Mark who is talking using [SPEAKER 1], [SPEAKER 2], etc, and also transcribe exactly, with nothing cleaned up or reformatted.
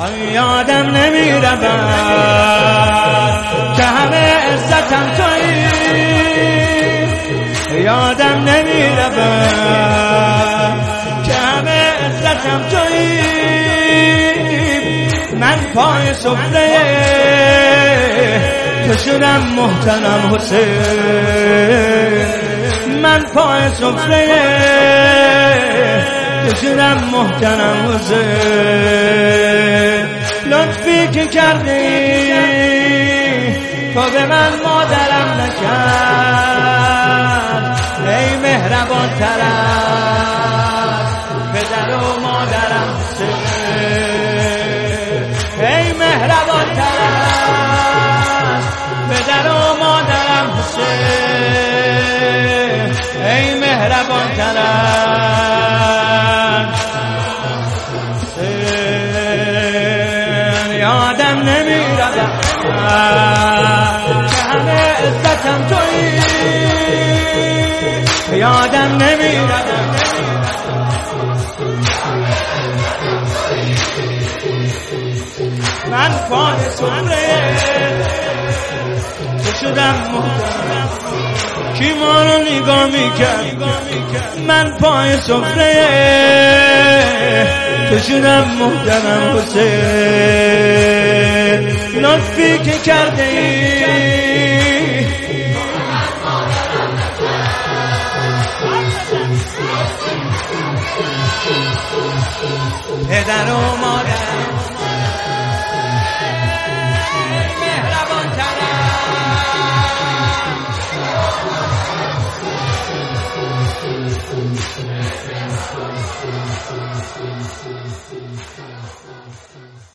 [SPEAKER 1] یادم نمی رود که همه عزتم تویی، یادم نمی رود که همه عزتم تویی. من پای سفره تو شدم محترم حسین، من پای سفره تو شدم محترم حسین. لطفی که کردی تو به من مادرم نکرد، ای مهربان تر از پدر و مادرم حسین، ای مهربان تر از پدر و مادرم حسین، ای مهربان تر از یادم نمی رود که همه عزتم تویی، یادم نمی رود من پای سفره تو شدم محترم. کی ما رو نگاه میکرد؟ من پای سفره تو شدم محترم حسین. لطفی که کرده ای پدر و مادر